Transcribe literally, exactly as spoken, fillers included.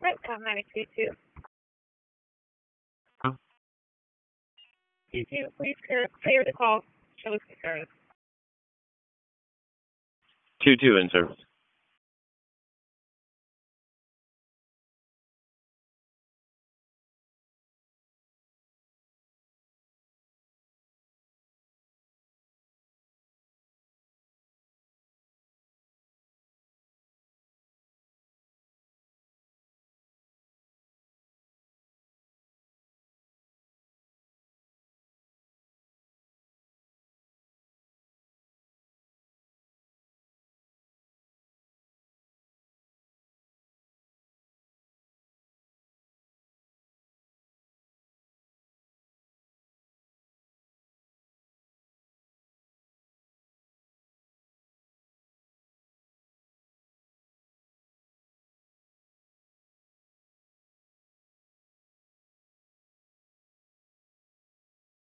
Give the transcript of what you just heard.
Redcom nine two two. Huh? two two, please clear the call. Show us the service. two two in service.